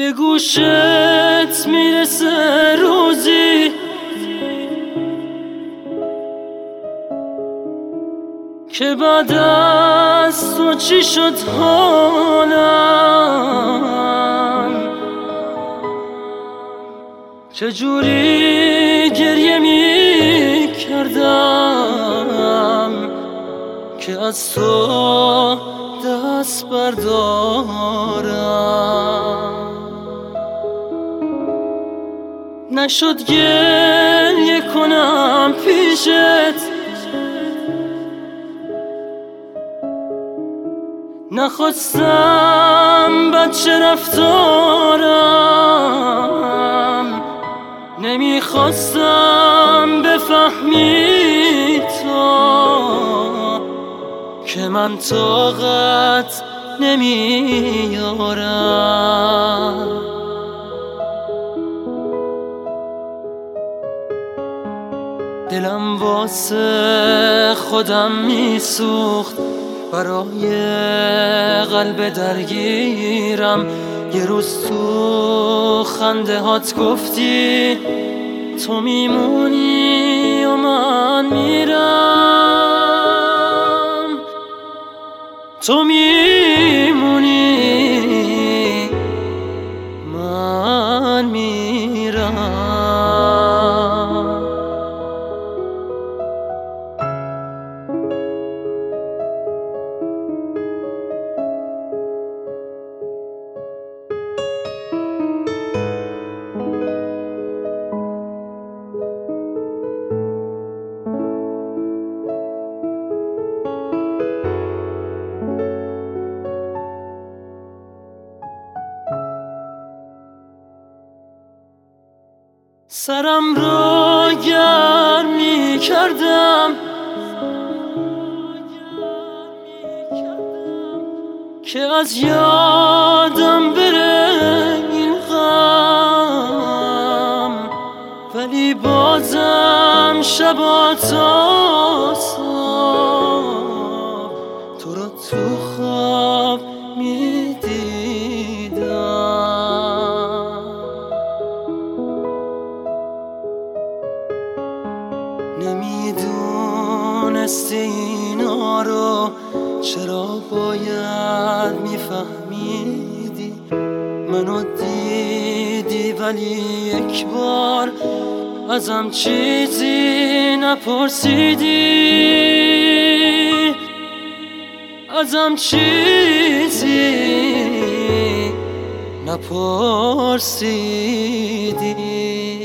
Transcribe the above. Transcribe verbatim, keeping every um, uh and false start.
به گوشت میرسه روزی که بعد از تو چی شد حالم، چجوری گریه می کردم که از تو دست بردارم. نشد گریه کنم پیشت، نخواستم بچه رفتارم، نمیخواستم بفهمی تو که من طاقت نمیارم. دلم واسه خودم میسوخت، برای قلب درگیرم. یه روز تو خنده هات گفتی تو میمونی و من میرم، تو میمونی من میرم. سرم رو گرم می کردم که از یادم بره این غم، ولی بازم شبا تا صبح تو رو تو خواب می نمیدونستی اینا رو، چرا باید میفهمیدی؟ منو دیدی ولی یک بار ازم چیزی نپرسیدی، ازم چیزی نپرسیدی.